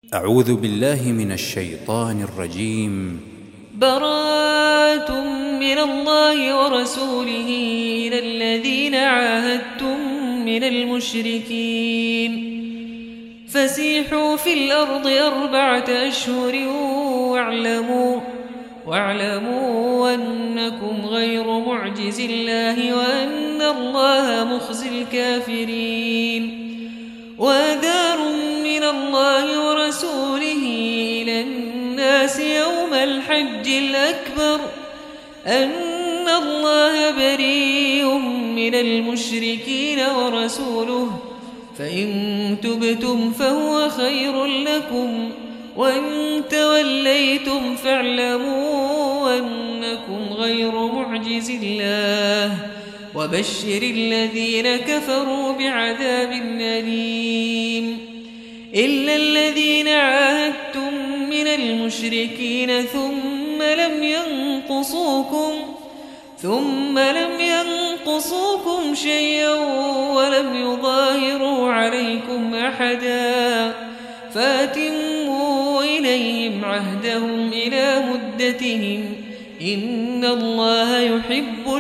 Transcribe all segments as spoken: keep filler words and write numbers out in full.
أعوذ بالله من الشيطان الرجيم. براءة من الله ورسوله إلى الذين عاهدتم من المشركين فسيحوا في الأرض أربعة أشهر واعلموا, واعلموا أنكم غير معجز الله وأن الله مخزي الكافرين. وأنذار من الله ورسوله إلى الناس يوم الحج الأكبر أن الله بريء من المشركين ورسوله فإن تبتم فهو خير لكم وإن توليتم فاعلموا أنكم غير معجز الله وبشر الذين كفروا بعذاب أليم. إلا الذين عاهدتم من المشركين ثم لم ينقصوكم ثم لم ينقصوكم شيئا ولم يظاهروا عليكم أحدا فأتموا إليهم عهدهم إلى مدتهم إن الله يحب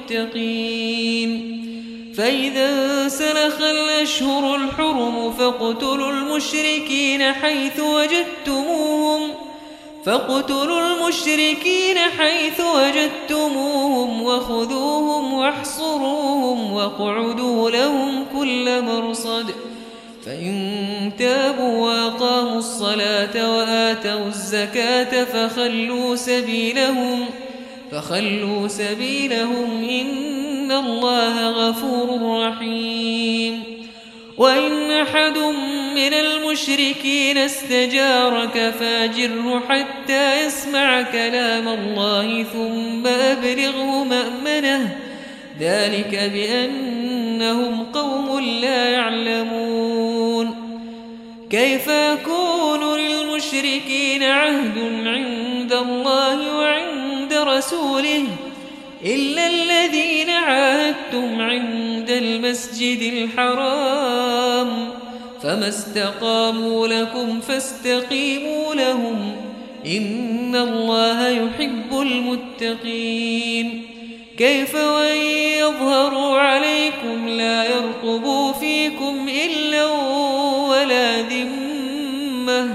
المتقين. فإذا سلخ الأشهر الحرم فاقتلوا المشركين حيث وجدتموهم فاقتلوا المشركين حيث وجدتموهم وخذوهم واحصروهم واقعدوا لهم كل مرصد فإن تابوا وأقاموا الصلاة وآتوا الزكاة فخلوا سبيلهم فخلوا سبيلهم إن الله غفور رحيم. وإن أحد من المشركين استجارك فاجره حتى يسمع كلام الله ثم أبلغه مأمنه ذلك بأنهم قوم لا يعلمون. كيف يكون للمشركين عهد عند الله وعند رسوله إلا الذين عاهدتم عند المسجد الحرام فما استقاموا لكم فاستقيموا لهم إن الله يحب المتقين. كيف وإن يظهروا عليكم لا يرقبوا فيكم إلا ولا ذمة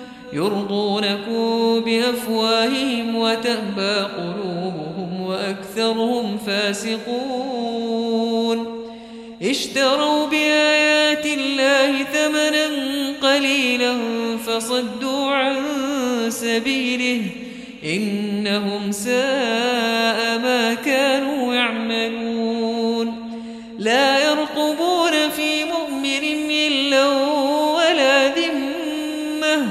يرضونكم بأفواههم وتأبى قلوبهم وأكثرهم فاسقون. اشتروا بآيات الله ثمنا قليلا فصدوا عن سبيله إنهم ساء ما كانوا يعملون. لا يرقبون في مؤمن إلا ولا ذمة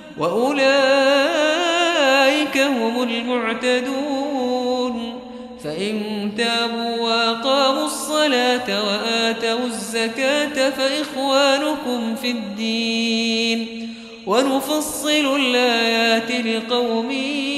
وأولئك هم المعتدون. فإن تابوا وأقاموا الصلاة وآتوا الزكاة فإخوانكم في الدين ونفصل الآيات لقوم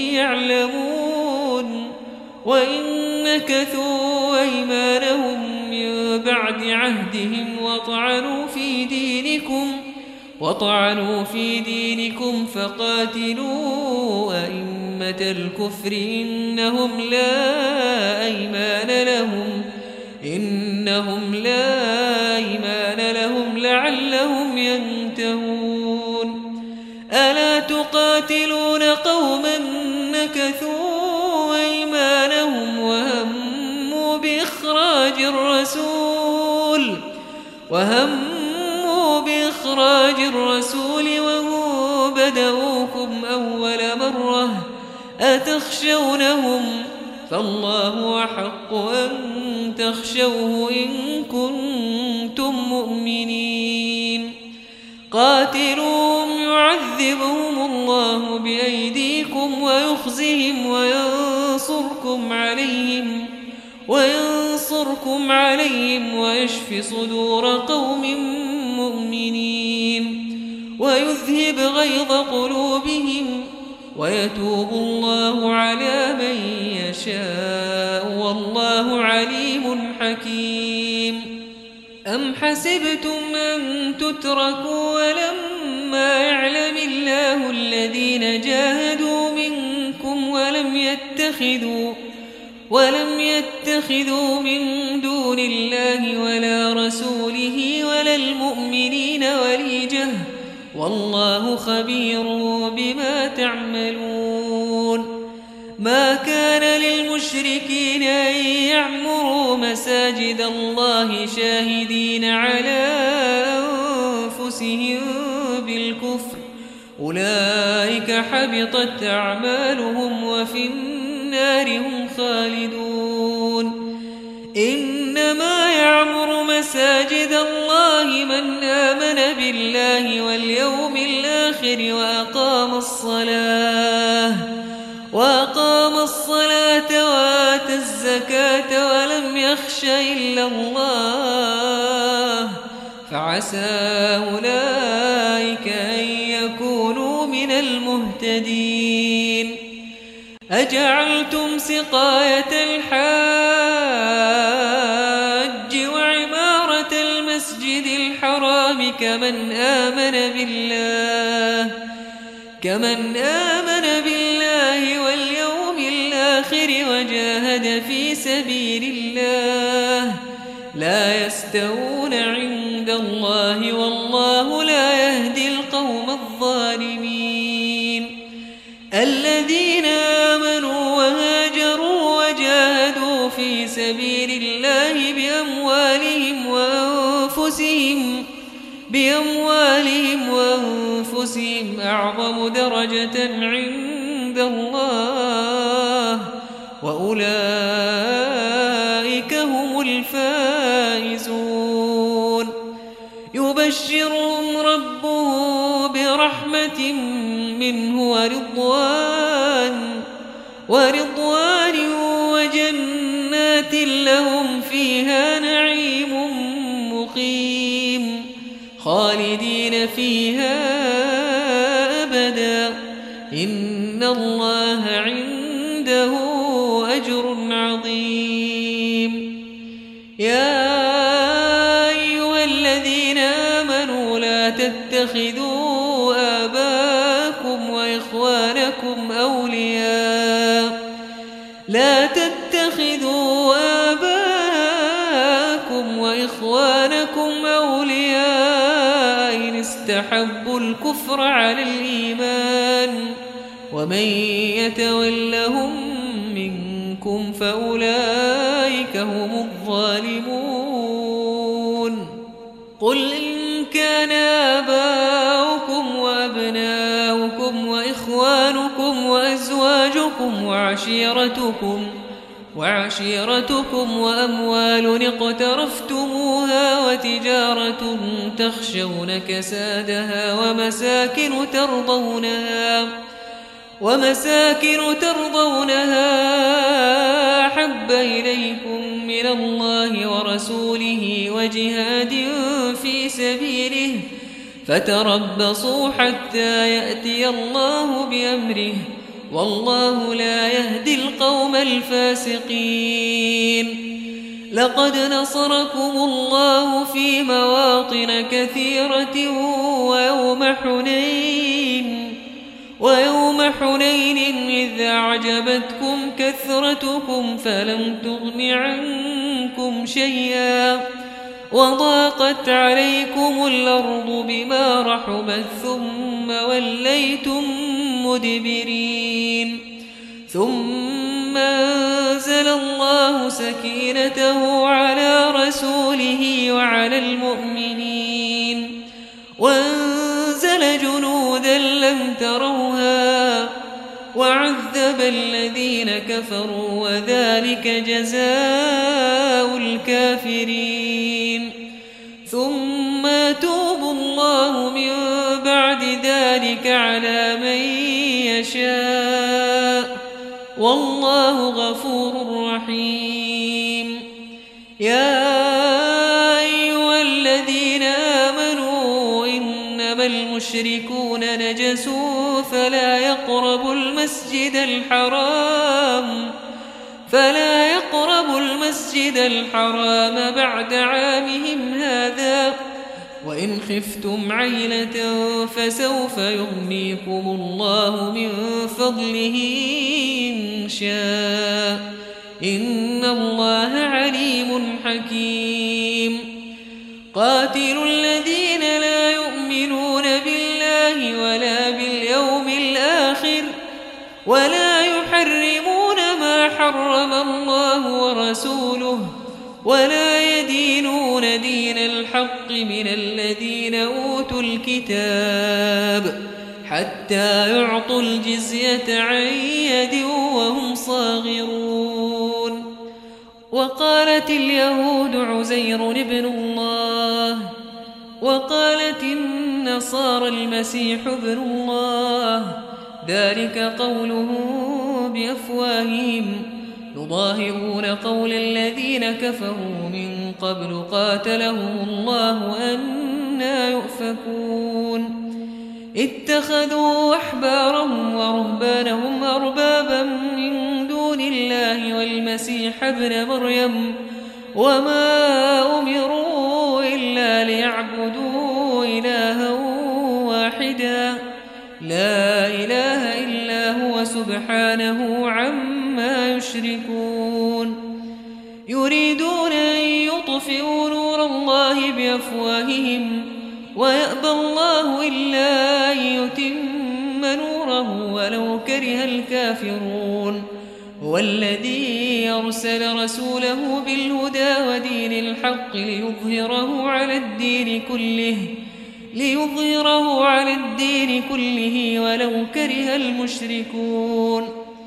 يعلمون. وإن نكثوا أيمانهم من بعد عهدهم وطعنوا في دينكم وطعنوا في دينكم فقاتلوا أئمة الكفر إنهم لا أيمان لهم إنهم لا أيمان لهم لعلهم ينتهون. ألا تقاتلون قوما نكثوا أيمانهم وهموا بإخراج الرسول وهموا بإخراج الرسول وهم بدؤوكم أول مرة أتخشونهم فالله أحق أن تخشوه إن كنتم مؤمنين. قاتلوهم يعذبهم الله بأيديكم ويخزهم وينصركم عليهم وينصركم عليهم ويشف صدور قوم مؤمنين ويذهب غيظ قلوبهم ويتوب الله على من يشاء والله عليم حكيم. أم حسبتم أن تتركوا ولما يعلم الذين جاهدوا منكم ولم يتخذوا ولم يتخذوا من دون الله ولا رسوله ولا المؤمنين وليجة والله خبير بما تعملون. ما كان للمشركين أن يعمروا مساجد الله شاهدين على أنفسهم بالكفر أولئك حبطت أعمالهم وفي النار هم خالدون. إنما يعمر مساجد الله من آمن بالله واليوم الآخر وأقام الصلاة وأقام الصلاة وآتى الزكاة ولم يخش إلا الله فعسى أولئك أن يكونوا من المهتدين. أجعلتم سقاية الحاج وعمارة المسجد الحرام كمن آمن بالله كمن آمن بالله واليوم الآخر وجاهد في سبيل الله لا يستوون عند الله والله لا يهدي القوم الظالمين. الذين آمنوا وهاجروا وجاهدوا في سبيل الله بأموالهم وأنفسهم بأموالهم وأنفسهم أعظم درجة عند الله وأولئك هم الفائزون. يبشرهم ربهم برحمة منه ورضوان ورضوان وجنات لهم فيها نعيم مقيم خالدين فيها أبدا إن الله عنده أجر عظيم. يا أيها الذين آمنوا لا تتخذوا آباءكم وإخوانكم أولياء لا تتخذوا آباءكم وإخوانكم أولياء إن استحبوا الكفر على الإيمان ومن يتولهم منكم فأولئك هم الظالمون. قل إن كان آباؤكم وأبناؤكم وإخوانكم وأزواجكم وعشيرتكم وعشيرتكم وأموال اقترفتموها وتجارة تخشون كسادها ومساكن ترضونها ومساكن ترضونها أحب إليكم من الله ورسوله وجهاد في سبيله فتربصوا حتى يأتي الله بأمره والله لا يهدي القوم الفاسقين. لقد نصركم الله في مواطن كثيرة ويوم حنين ويوم حنين إذ أعجبتكم كثرتكم فلم تغن عنكم شيئا وضاقت عليكم الأرض بما رحبت ثم وليتم مدبرين ثم أنزل الله سكينته على رسوله وعلى المؤمنين وأنزل جنودا لم تروها وعذب الذين كفروا وذلك جزاء الكافرين. ثم يتوب الله من بعد ذلك على من يشاء والله غفور رحيم. يا أيها الذين آمنوا إنما المشركون نجس فلا يقربوا المسجد الحرام فلا يقربوا المسجد الحرام بعد عامهم هذا وإن خفتم عيلة فسوف يغنيكم الله من فضله إن شاء إن الله عليم حكيم قاتلوا الذين لا يؤمنون بالله ولا باليوم الآخر ولا يحرمون ما حرم الله ورسوله ولا يدينون دين الحق من الذين أوتوا الكتاب حتى يعطوا الجزية عن يد وهم صاغرون وقالت اليهود عزير ابن الله وقالت النصارى المسيح ابن الله ذلك قولهم بأفواههم يضاهئون قول الذين كفروا من قبل قاتلهم الله أنى يؤفكون اتخذوا أحبارهم ورهبانهم أربابا من دون الله والمسيح ابن مريم وما أمروا إلا ليعبدوا إلها واحدا لا إله إلا هو سبحانه عما يشركون يريدون أن يطفئوا نور الله بأفواههم ويأبى الله إلا أن يتم نوره ولو كره الكافرون هو الذي أرسل رسوله بالهدى ودين الحق ليظهره على الدين كله ليظهره على الدين كله ولو كره المشركون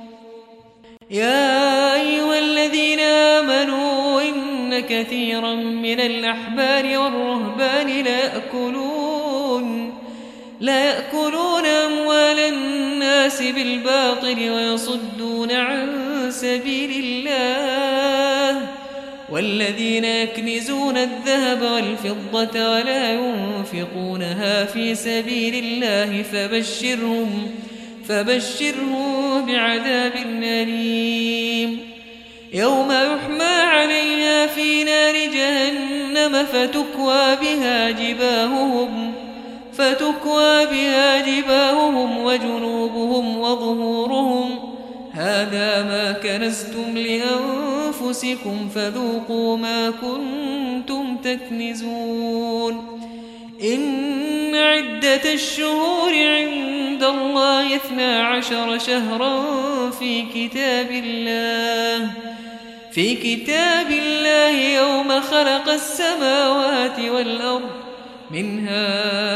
يا أيها الذين آمنوا إن كثيرا من الأحبار والرهبان لا يأكلون لا يأكلون أموال الناس بالباطل ويصدون عن سبيل الله والذين يكنزون الذهب والفضة ولا ينفقونها في سبيل الله فبشرهم فبشرهم بعذاب أليم يوم يحمى عليها في نار جهنم فتكوى بها جباههم فتكوى بها جباههم وجنوبهم وظهورهم هذا ما كنزتم لأنفسكم فذوقوا ما كنتم تكنزون إن عدة الشهور عند الله اثنا عشر شهرا في كتاب الله في كتاب الله يوم خلق السماوات والأرض منها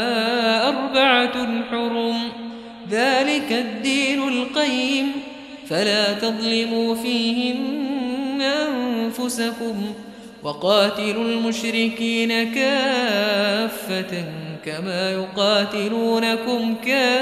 أربعة حرم ذلك الدين القيم فلا تظلموا فيهن أنفسكم وقاتلوا المشركين كافة كما يقاتلونكم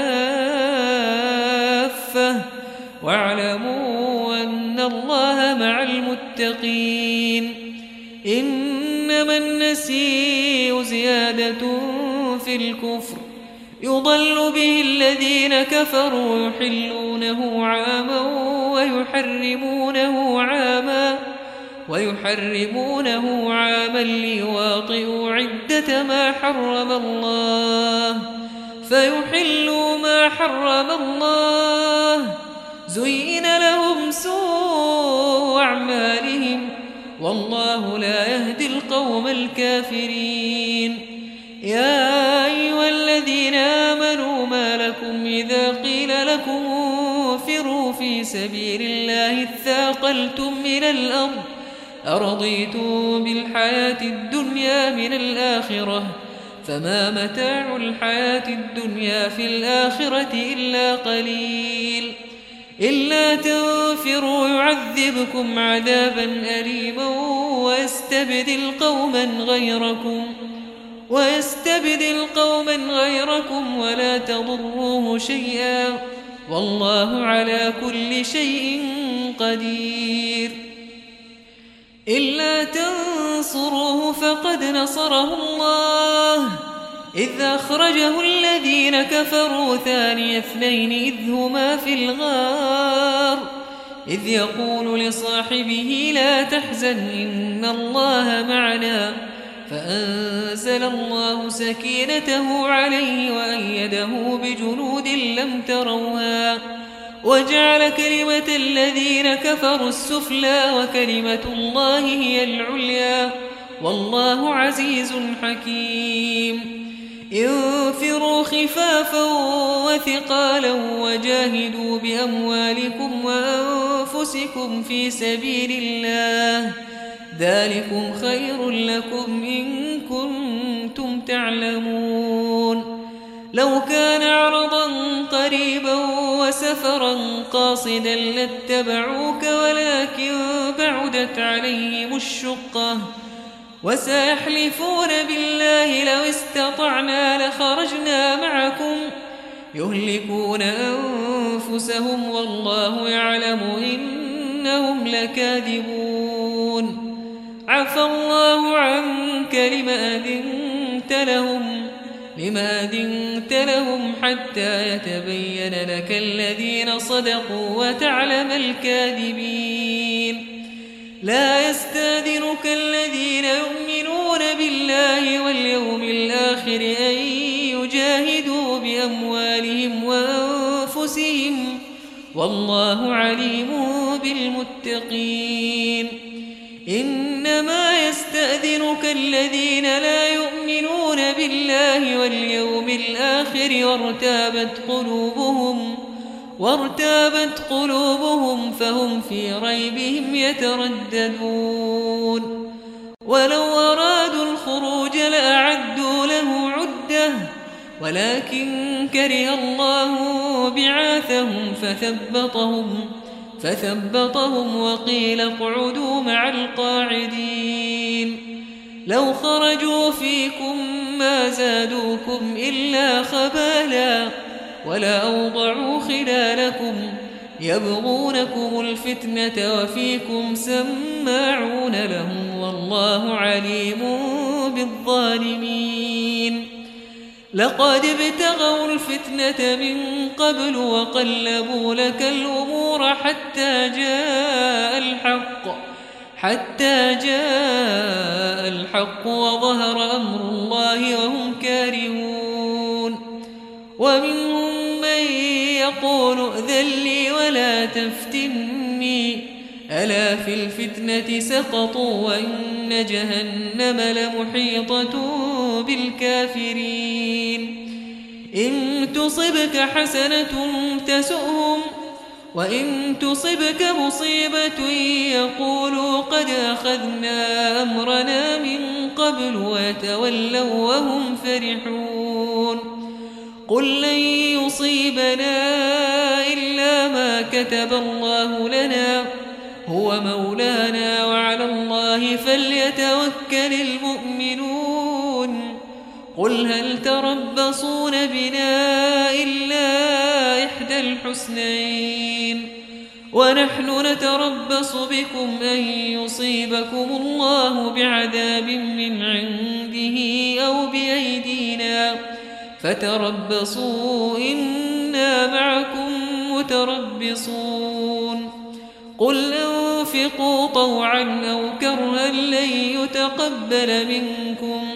كافة واعلموا أن الله مع المتقين إنما النسيء زيادة في الكفر يضل به الذين كفروا يحلونه عاما ويحرمونه عاما ويحرمونه عاما ليواطئوا عدة ما حرم الله فيحلوا ما حرم الله زين لهم سوء أعمالهم والله لا يهدي القوم الكافرين يا أيها الذين آمنوا ما لكم إذا قيل لكم انفروا في سبيل الله اثاقلتم إلى الأرض أرضيتم بالحياة الدنيا من الآخرة فما متاع الحياة الدنيا في الآخرة إلا قليل إلا تنفروا يعذبكم عذابا أليما ويستبدل قوما غيركم ويستبدل قوما غيركم ولا تضروه شيئا والله على كل شيء قدير إلا تنصروه فقد نصره الله إذ أخرجه الذين كفروا ثاني اثنين إذ هما في الغار إذ يقول لصاحبه لا تحزن إن الله معنا فأنزل الله سكينته عليه وأيده بجنود لم تروها وجعل كلمة الذين كفروا السفلى وكلمة الله هي العليا والله عزيز حكيم. انفروا خفافا وثقالا وجاهدوا بأموالكم وأنفسكم في سبيل الله ذلكم خير لكم إن كنتم تعلمون. لو كان عرضا قريبا وسفرا قاصدا لاتبعوك ولكن بعدت عليهم الشقة وسيحلفون بالله لو استطعنا لخرجنا معكم يهلكون أنفسهم والله يعلم إنهم لكاذبون. عفى الله عنك لما أذنت لهم لما أذنت لهم حتى يتبين لك الذين صدقوا وتعلم الكاذبين. لا يستأذنك الذين يؤمنون بالله واليوم الآخر أن يجاهدوا بأموالهم وأنفسهم والله عليم بالمتقين. إنما يستأذنك الذين لا يؤمنون بالله واليوم الآخر وارتابت قلوبهم وارتابت قلوبهم فهم في ريبهم يترددون. ولو أرادوا الخروج لأعدوا له عدة ولكن كره الله بعاثهم فثبطهم فثبطهم وقيل اقعدوا مع القاعدين. لو خرجوا فيكم ما زادوكم إلا خبالا ولا أوضعوا خلالكم يبغونكم الفتنة وفيكم سماعون لهم والله عليم بالظالمين. لقد ابتغوا الفتنة من قبل وقلبوا لك الأمور حتى جاء الحق حتى جاء الحق وظهر أمر الله وهم كارهون. ومنهم من يقول ائذن لي ولا تفتني ألا في الفتنة سقطوا وإن جهنم لمحيطة بالكافرين. إن تصبك حسنة تسؤهم وإن تصبك مصيبة يقولوا قد أخذنا أمرنا من قبل ويتولوا وهم فرحون. قل لن يصيبنا إلا ما كتب الله لنا هو مولانا وعلى الله فليتوكل المؤمنون. قل هل تربصون بنا إلا إحدى الحسنين ونحن نتربص بكم أن يصيبكم الله بعذاب من عنده أو بأيدينا فتربصوا إنا معكم متربصون. قل أنفقوا طوعا أو كرها لن يتقبل منكم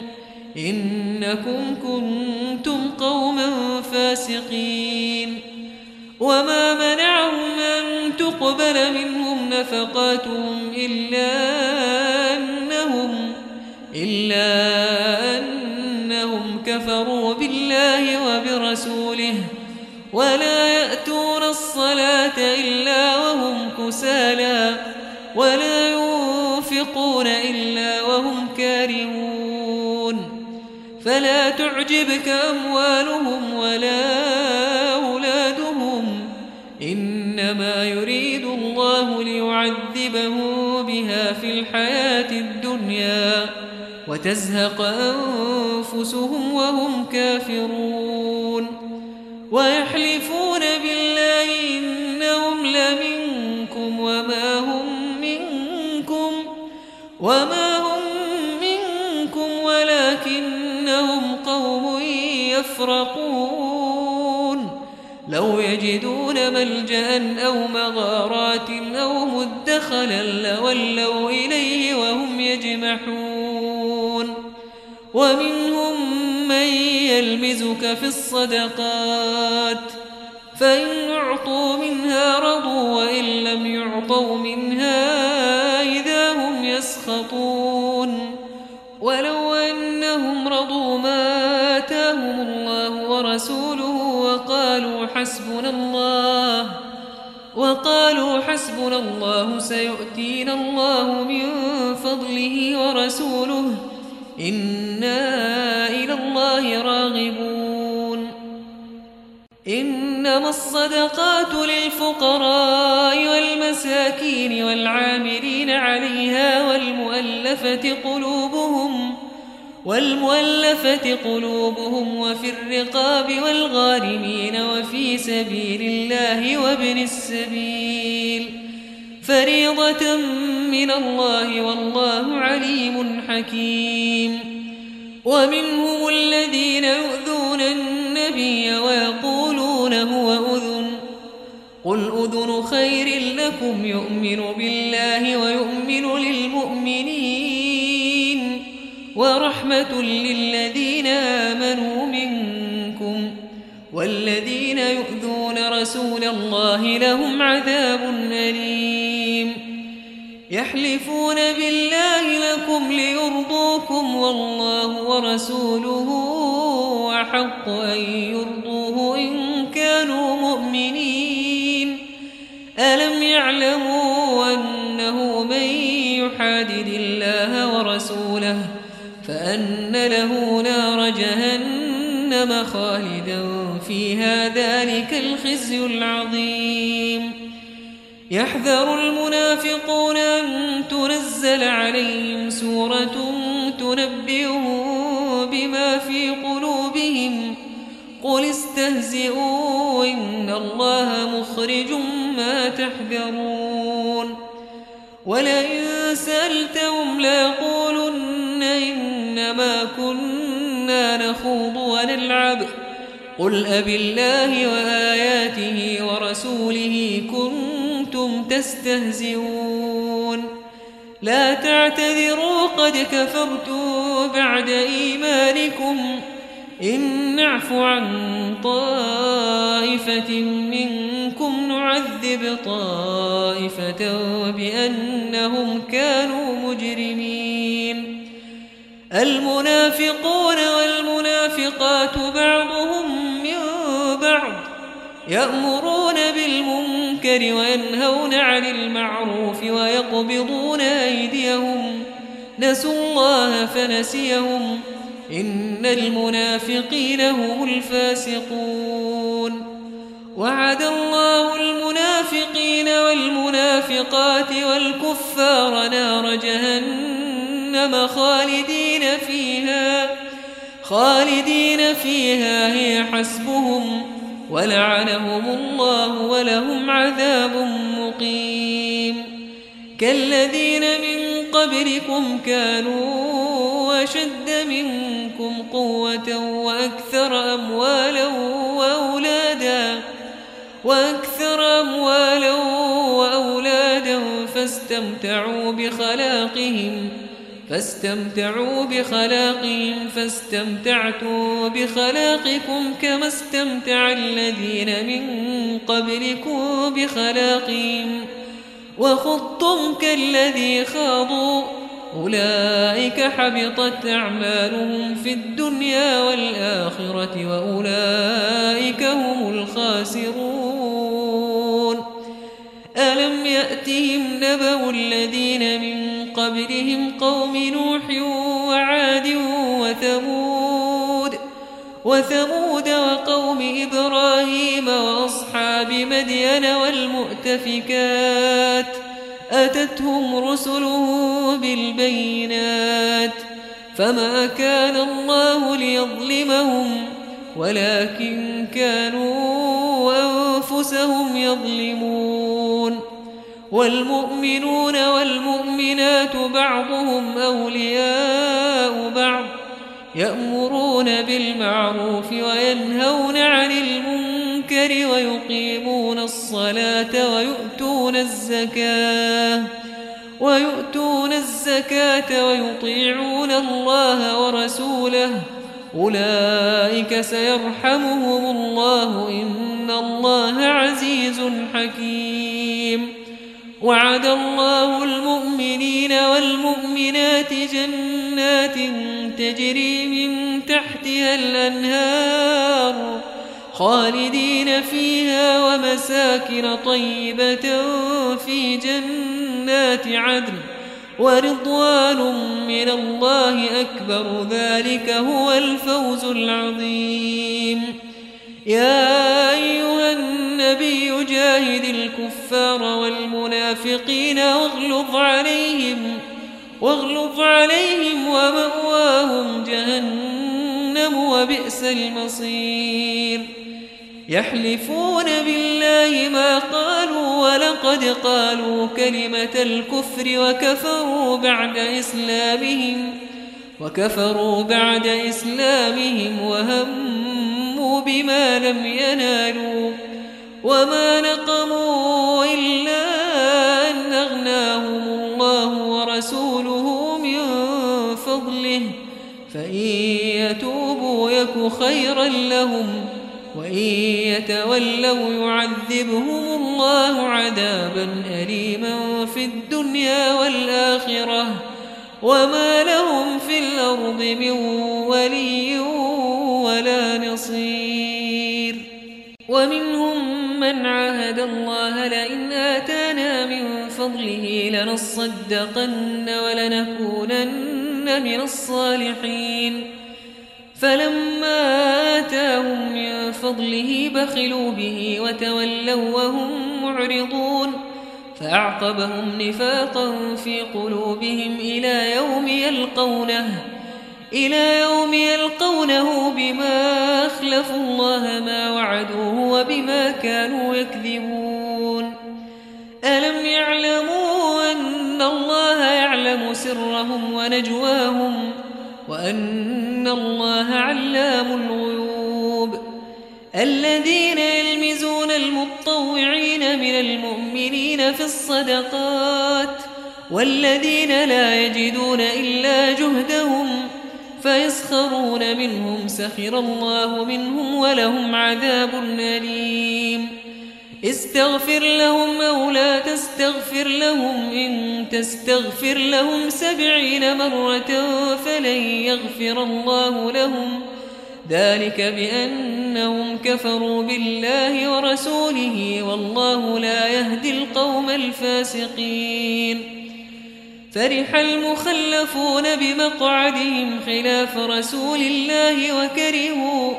إنكم كنتم قوما فاسقين. وما منعهم أن تقبل منهم نفقاتهم إلا أنهم إلا أنهم كفروا بالله وبرسوله ولا يأتون الصلاة إلا وهم كسالى ولا ينفقون إلا وهم كارهون. فلا تعجبك أموالهم ولا أولادهم إنما يريد الله ليعذبهم بها في الحياة الدنيا وتزهق أنفسهم وهم كافرون. ويحلفون بالله إنهم لمنكم وما هم منكم وما هم منكم ولكنهم قوم يفرقون. لو يجدون ملجأ أو مغارات أو مدخلا لولوا إليه وهم يجمحون. ومنهم من يلمزك في الصدقات فإن أعطوا منها رضوا وإن لم يعطوا منها إذا هم يسخطون ولو أنهم رضوا ما آتاهم الله ورسوله وقالوا حسبنا الله وقالوا حسبنا الله سيؤتينا الله من فضله ورسوله إنا إلى الله راغبون إنما الصدقات للفقراء والمساكين والعاملين عليها والمؤلفة قلوبهم والمؤلفة قلوبهم وفي الرقاب والغارمين وفي سبيل الله وابن السبيل فريضة من الله والله عليم حكيم ومنهم الذين يؤذون النبي ويقولون هو أذن قل أذن خير لكم يؤمن بالله ويؤمن للمؤمنين ورحمة للذين آمنوا منكم والذين يؤذون رسول الله لهم عذاب أليم يحلفون بالله لكم ليرضوكم والله ورسوله أحق أن يرضوه إن كانوا مؤمنين ألم يعلموا أنه من يحادد الله ورسوله فأن له نار جهنم خالدا فيها ذلك الخزي العظيم يحذر المنافقون أن تنزل عليهم سورة تنبئهم بما في قلوبهم قل استهزئوا إن الله مخرج ما تحذرون ولئن سألتهم ليقولن إنما كنا نخوض ونلعب قل أبالله وآياته ورسوله كنتم تستهزئون لا تعتذروا قد كفرتم بعد إيمانكم إن نعف عن طائفة منكم نعذب طائفة بأنهم كانوا مجرمين المنافقون والمنافقات بعضهم من بعض يأمرون بالمنكر وينهون عن المعروف ويقبضون أيديهم نسوا الله فنسيهم إن المنافقين هم الفاسقون وعد الله المنافقين والمنافقات والكفار نار جهنم خالدين فيها خالدين فيها هي حسبهم ولعنهم الله ولهم عذاب مقيم كالذين من قبلكم كانوا أشد منكم قوة وأكثر أموالا وأولادا وأكثر أموالا وأولادا فاستمتعوا بخلاقهم فاستمتعوا بخلاقهم فاستمتعتم بخلاقكم كما استمتع الذين من قبلكم بخلاقهم وخضتم كالذي خاضوا أولئك حبطت أعمالهم في الدنيا والآخرة وأولئك هم الخاسرون ألم يأتهم نبأ الذين من قبلهم قوم نوح وعاد وثمود وثمود وقوم إبراهيم وأصحاب مدين والمؤتفكات أتتهم رسلهم بالبينات فما كان الله ليظلمهم ولكن كانوا أنفسهم يظلمون والمؤمنون والمؤمنات بعضهم أولياء بعض يأمرون بالمعروف وينهون عن المنكر ويقيمون الصلاة ويؤتون الزكاة ويؤتون الزكاة ويطيعون الله ورسوله أولئك سيرحمهم الله إن الله عزيز حكيم. وعد الله المؤمنين والمؤمنات جنات تجري من تحتها الأنهار خالدين فيها ومساكن طيبة في جنات عدن ورضوان من الله أكبر ذلك هو الفوز العظيم. يا أيها النبي جاهد الكفار والمنافقين واغلظ عليهم واغلظ عليهم ومأواهم جهنم وبئس المصير. يحلفون بالله ما قالوا ولقد قالوا كلمة الكفر وكفروا بعد إسلامهم وكفروا بعد إسلامهم وهموا بما لم ينالوا وما نقموا إلا أن أغناهم الله ورسوله من فضله فإن يتوبوا يك خيرا لهم وإن يتولوا يعذبهم الله عذابا أليما في الدنيا والآخرة وما لهم في الأرض من ولي ولا نصير. ومنهم من عاهد الله لئن آتانا من فضله لنصدقن ولنكونن من الصالحين فلما آتاهم من فضله بخلوا به وتولوا وهم معرضون فأعقبهم نفاقا في قلوبهم إلى يوم يلقونه إلى يوم يلقونه بما أخلفوا الله ما وعدوه وبما كانوا يكذبون. ألم يعلموا أن الله يعلم سرهم ونجواهم وأن الله علام الغيوب. الذين يلمزون المتطوعين من المؤمنين في الصدقات والذين لا يجدون إلا جهدهم فيسخرون منهم سخر الله منهم ولهم عذاب أليم. استغفر لهم أو لا تستغفر لهم إن تستغفر لهم سبعين مرة فلن يغفر الله لهم ذلك بأنهم كفروا بالله ورسوله والله لا يهدي القوم الفاسقين. فرح المخلفون بمقعدهم خلاف رسول الله وكرهوا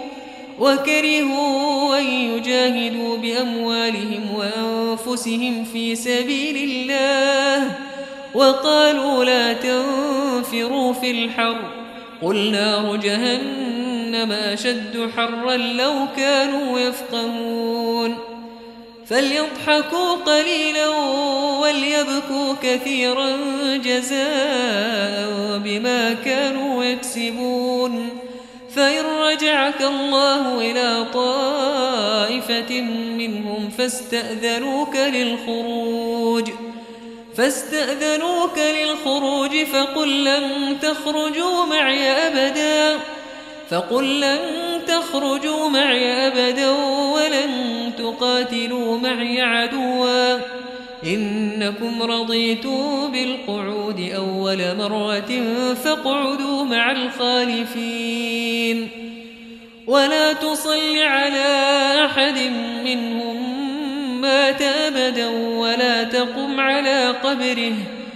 وكرهوا أن يجاهدوا بأموالهم وأنفسهم في سبيل الله وقالوا لا تنفروا في الحر قل نار جهنم أشد حرا لو كانوا يفقهون. فليضحكوا قليلا وليبكوا كثيرا جزاء بما كانوا يكسبون. فإن رجعك الله إلى طائفة منهم فاستأذنوك للخروج فاستأذنوك للخروج فقل لن تخرجوا معي أبدا فقل لن تخرجوا معي أبدا ولن تقاتلوا معي عدوا إنكم رضيتم بالقعود أول مرة فاقعدوا مع الخالفين. ولا تصل على أحد منهم مات أبدا ولا تقم على قبره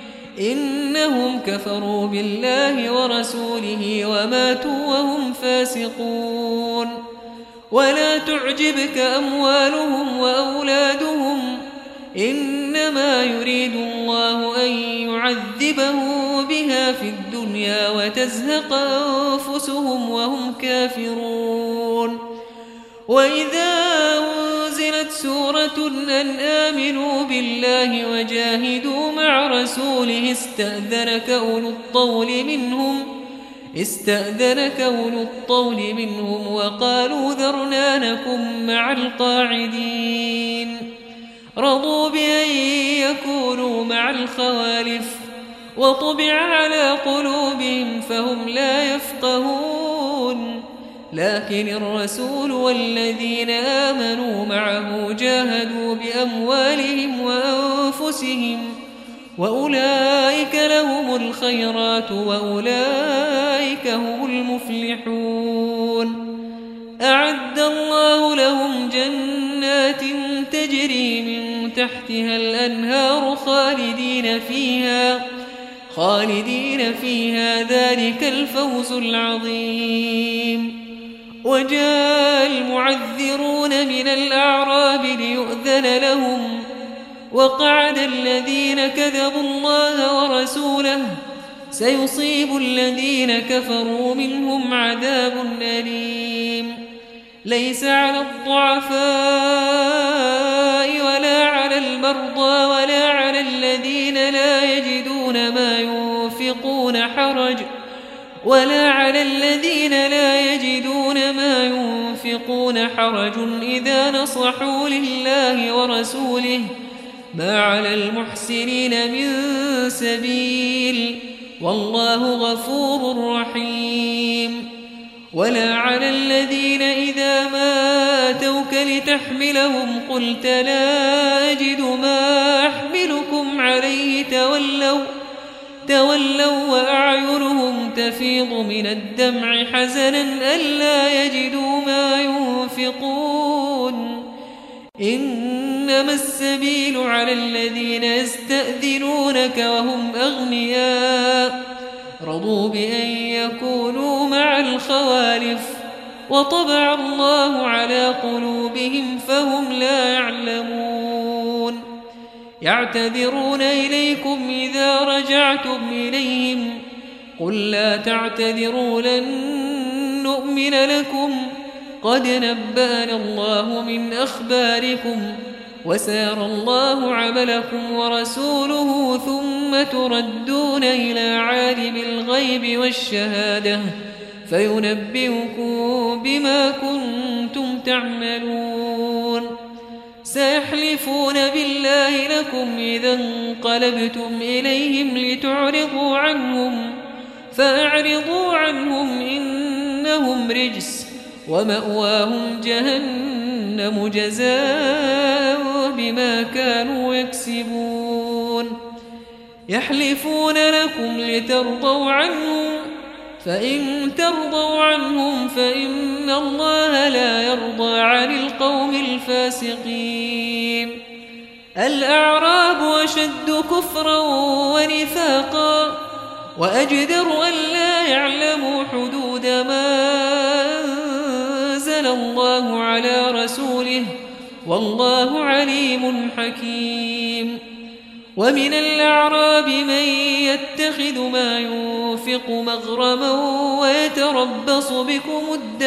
إنهم كفروا بالله ورسوله وماتوا وهم فاسقون. ولا تعجبك أموالهم وأولادهم إنما يريد الله أن يعذبهم بها في الدنيا وتزهق أنفسهم وهم كافرون. وإذا أنزلت سورة أن آمنوا بالله وجاهدوا مع رسوله استأذنك أولو الطول منهم استأذنك أولو الطول منهم وقالوا ذرنا نكن مع القاعدين. رضوا بأن يكونوا مع الخوالف وطبع على قلوبهم فهم لا يفقهون لكن الرسول والذين آمنوا معه جاهدوا بأموالهم وأنفسهم وأولئك لهم الخيرات وأولئك هم المفلحون أعد الله لهم جنات تجري من تحتها الأنهار خالدين فيها خالدين فيها ذلك الفوز العظيم. وجاء المعذرون من الأعراب ليؤذن لهم وقعد الذين كذبوا الله ورسوله سيصيب الذين كفروا منهم عذاب أليم. ليس على الضعفاء ولا على المرضى ولا على الذين لا يجدون ما ينفقون حرج ولا على الذين لا يجدون ما ينفقون حرج إذا نصحوا لله ورسوله ما على المحسنين من سبيل والله غفور رحيم. ولا على الذين إذا ما أتوك لتحملهم قلت لا أجد ما أحملكم عليه تولوا تولوا وأعينهم تفيض من الدمع حزنا ألا يجدوا ما ينفقون. إنما السبيل على الذين يستأذنونك وهم أغنياء رضوا بأن يكونوا مع الخوالف وطبع الله على قلوبهم فهم لا يعلمون. يعتذرون إليكم إذا رجعتم إليهم قل لا تعتذروا لن نؤمن لكم قد نبأنا الله من أخباركم وسيرى الله عملكم ورسوله ثم تردون إلى عالم الغيب والشهادة فينبئكم بما كنتم تعملون. سيحلفون بالله لكم إذا انقلبتم إليهم لتعرضوا عنهم فأعرضوا عنهم إنهم رجس ومأواهم جهنم جزاء بما كانوا يكسبون. يحلفون لكم لترضوا عنهم فإن ترضوا عنهم فإن الله لا يرضى عن القوم الفاسقين. الأعراب أشد كفرا ونفاقا وأجدر أن لا يعلموا حدود ما أنزل الله على رسوله والله عليم حكيم. ومن الأعراب من يتخذ ما ينفق مغرما ويتربص بكم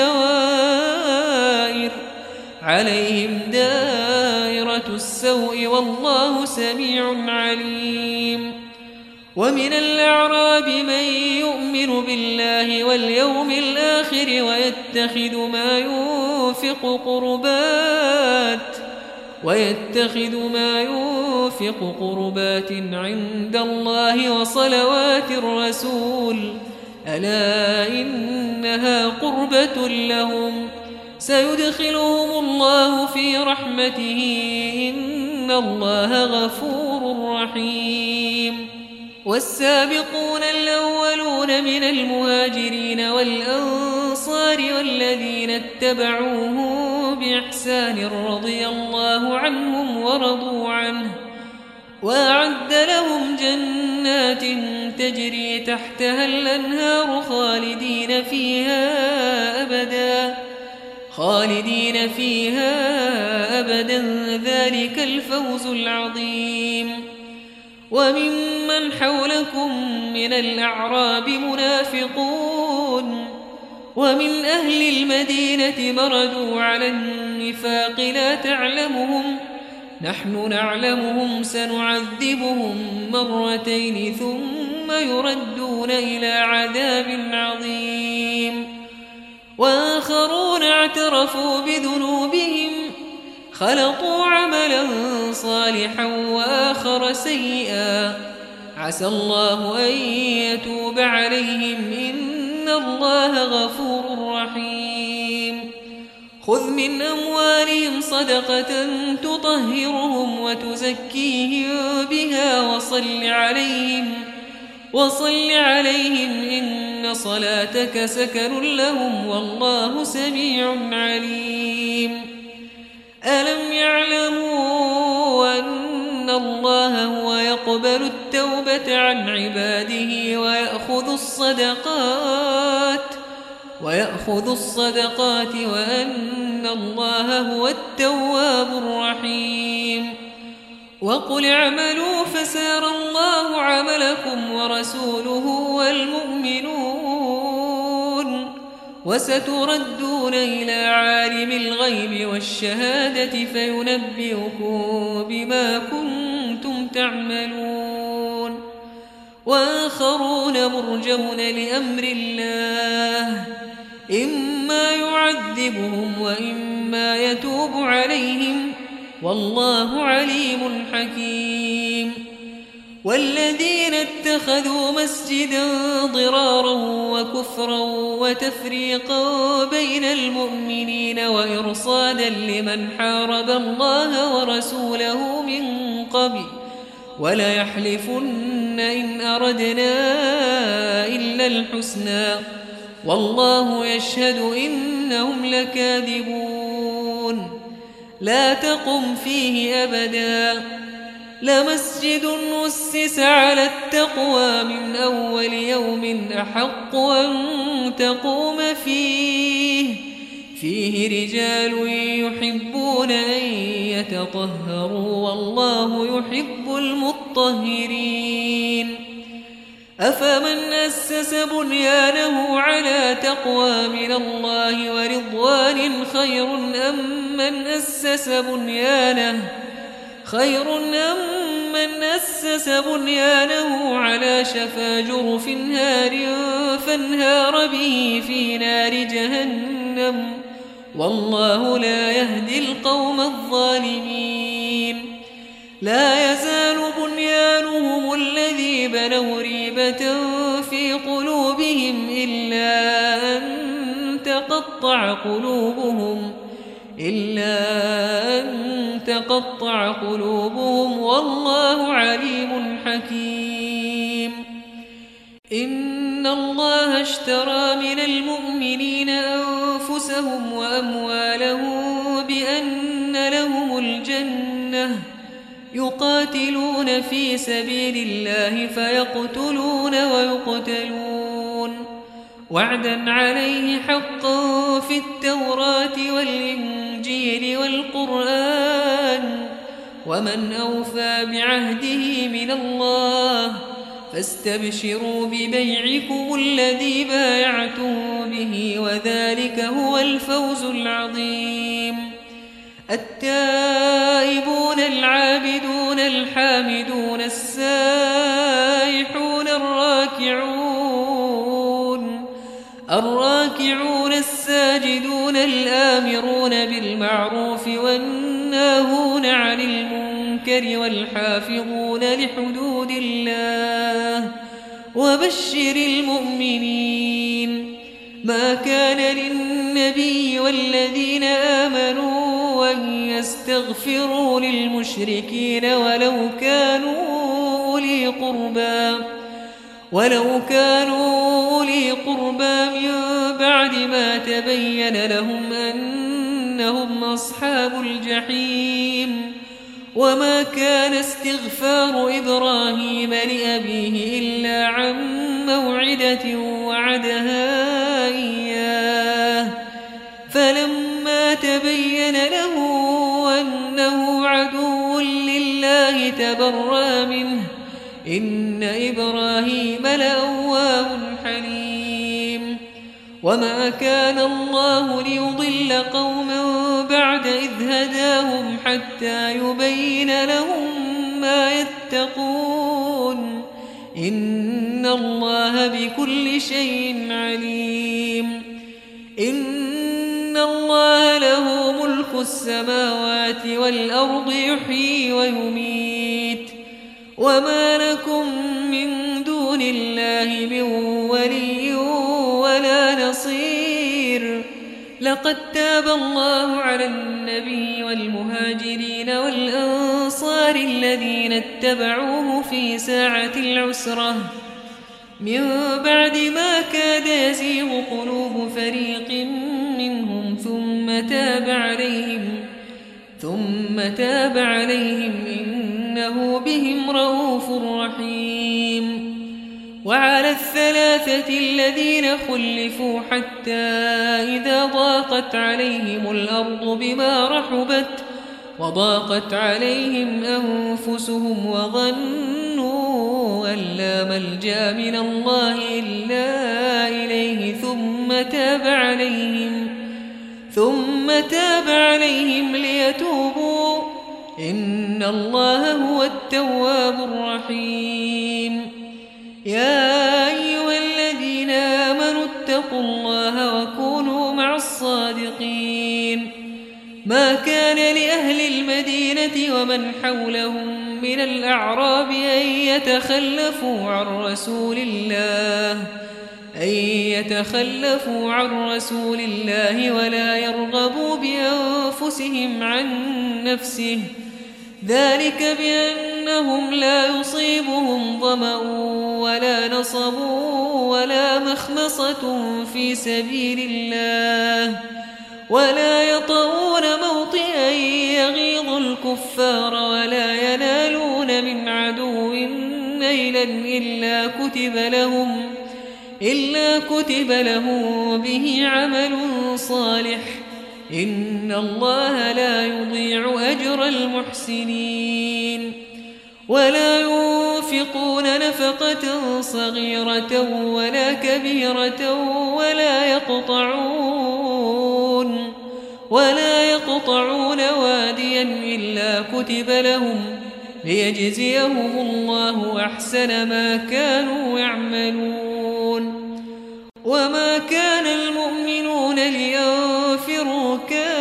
الدوائر عليهم دائرة السوء والله سميع عليم. ومن الأعراب من يؤمن بالله واليوم الآخر ويتخذ ما ينفق قربات ويتخذ ما ينفق قربات عند الله وصلوات الرسول ألا إنها قربة لهم سيدخلهم الله في رحمته إن الله غفور رحيم. والسابقون الأولون من المهاجرين والأنصار والذين اتبعوهم بإحسان رضي الله عنهم ورضوا عنه وأعد لهم جنات تجري تحتها الأنهار خالدين فيها أبدا خالدين فيها أبدا ذلك الفوز العظيم. وممن حولكم من الأعراب منافقون ومن أهل المدينة مردوا على النفاق لا تعلمهم نحن نعلمهم سنعذبهم مرتين ثم يردون إلى عذاب عظيم. وآخرون اعترفوا بذنوبهم خلطوا عملا صالحا وآخر سيئا عسى الله أن يتوب عليهم إن الله غفور رحيم خذ من أموالهم صدقة تطهرهم وتزكيهم بها وصل عليهم وصل عليهم إن صلاتك سكن لهم والله سميع عليم ألم يعلموا أن الله هو يقبل التوبة عن عباده ويأخذ الصدقات ويأخذ الصدقات وأن الله هو التواب الرحيم وقل اعملوا فسيرى الله عملكم ورسوله والمؤمنون وستردون إلى عالم الغيب والشهادة فينبئكم بما كنتم تعملون وآخرون مرجون لأمر الله إما يعذبهم وإما يتوب عليهم والله عليم حكيم والذين اتخذوا مسجدا ضرارا وكفرا وتفريقا بين المؤمنين وإرصادا لمن حارب الله ورسوله من قبل وليحلفن إن أردنا إلا الحسنى والله يشهد إنهم لكاذبون لا تقم فيه أبدا لمسجد أسس على التقوى من أول يوم أحق أن تقوم فيه فيه رجال يحبون أن يتطهروا والله يحب المطهرين أفمن أسس بنيانه على تقوى من الله ورضوان خير أم من أسس بنيانه خير أم من أسس بنيانه على شفا جرف هار فانهار به في نار جهنم والله لا يهدي القوم الظالمين لا يزال بنيانهم الذي بنوا ريبة في قلوبهم إلا أن تقطع قلوبهم إلا أن تقطع قلوبهم والله عليم حكيم إن الله اشترى من المؤمنين أنفسهم وأموالهم بأن لهم الجنة يقاتلون في سبيل الله فيقتلون ويقتلون وعدا عليه حقا في التوراة والإنجيل والقرآن ومن أوفى بعهده من الله فاستبشروا ببيعكم الذي بايعتم به وذلك هو الفوز العظيم التائبون العابدون الحامدون السائحون الراكعون الراكعون الساجدون الآمرون بالمعروف والناهون عن المنكر والحافظون لحدود الله وبشر المؤمنين ما كان للنبي والذين آمنوا أن يستغفروا للمشركين ولو كانوا أولي قربى ولو كانوا أولي قربى من بعد ما تبين لهم أنهم أصحاب الجحيم وما كان استغفار إبراهيم لأبيه إلا عن موعدة وعدها إياه فلما تبين له أنه عدو لله تبرأ منه إن إبراهيم لأواه حليم وما كان الله ليضل قوما بعد إذ هداهم حتى يبين لهم ما يتقون إن الله بكل شيء عليم إن الله له ملك السماوات والأرض يحيي ويميت وما لكم من دون الله من ولي ولا نصير. لقد تاب الله على النبي والمهاجرين والأنصار الذين اتبعوه في ساعة العسرة من بعد ما كاد يزيغ قلوب فريق منهم ثم تاب عليهم ثم تاب عليهم إنه بهم رؤوف رحيم. وعلى الثلاثة الذين خلفوا حتى إذا ضاقت عليهم الأرض بما رحبت وضاقت عليهم أنفسهم وظنوا أن لا ملجأ من الله إلا إليه ثم تاب عليهم ثم تاب عليهم ليتوبوا إن الله هو التواب الرحيم. يا أيها الذين آمنوا اتقوا الله وكونوا مع الصادقين. ما كان لأهل المدينة ومن حولهم من الأعراب أن يتخلفوا عن رسول الله أن يتخلفوا عن رسول الله ولا يرغبوا بأنفسهم عن نفسه ذلك بأنهم لا يصيبهم ظمأ ولا نصب ولا مخمصة في سبيل الله ولا يطؤون موطئا يغيظ الكفار ولا ينالون من عدو نيلا إلا كتب لهم إلا كتب لهم به عمل صالح إن الله لا يضيع أجر المحسنين. ولا ينفقون نفقة صغيرة ولا كبيرة ولا يقطعون ولا يقطعون واديا إلا كتب لهم ليجزيهم الله أحسن ما كانوا يعملون. وما كان المؤمنون لينفروا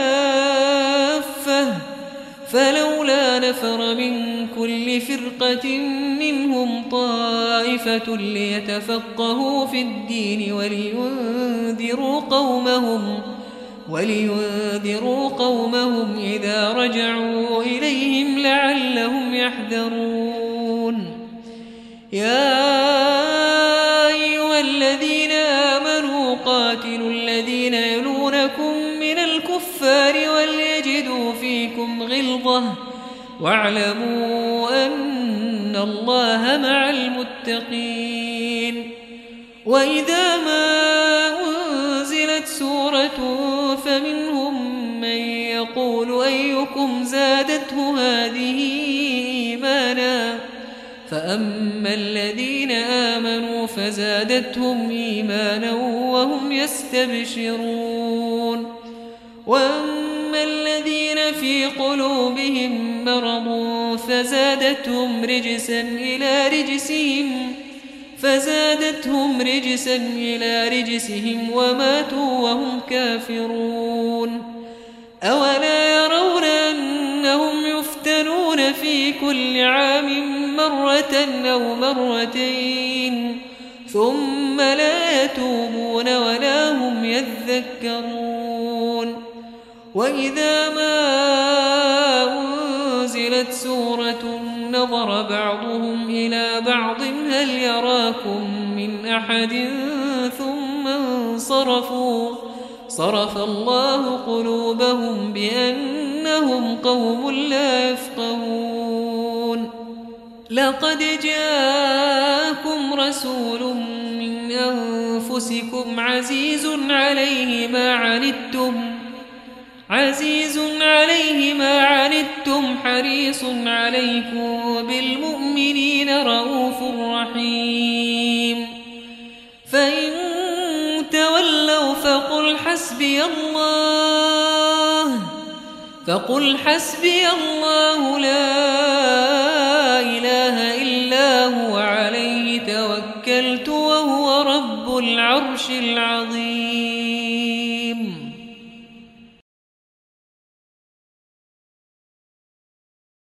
كافة فلولا نفر من كل فرقة منهم طائفة ليتفقهوا في الدين ولينذروا قومهم ولينذروا قومهم إذا رجعوا إليهم لعلهم يحذرون. يا أيها الذين آمنوا قاتلوا الذين يلونكم من الكفار وليجدوا فيكم غلظة واعلموا أن الله مع المتقين. وإذا ما أنزلت سورة فمنهم من يقول أيكم زادته هذه إيمانا فأما الذين آمنوا فزادتهم إيمانا وهم يستبشرون وأما الذين في قلوبهم مرض فزادتهم رجسا إلى رجسهم فزادتهم رجسا إلى رجسهم وماتوا وهم كافرون. أولا يرون أنهم يفتنون في كل عام مرة أو مرتين ثم لا يتوبون ولا هم يذكرون. وإذا ما أنزلت سورة نظر بعضهم إلى بعض هل يراكم من أحد ثم انصرفوا صرف الله قلوبهم بأنهم قوم لا يفقهون. لقد جاءكم رسول من أنفسكم عزيز عليه ما عنتم عزيز عليه ما عنتم حريص عليكم بالمؤمنين رؤوف رحيم. فإن تولوا فقل حسبي الله فقل حسبي الله لا إله إلا هو عليه توكلت وهو رب العرش العظيم.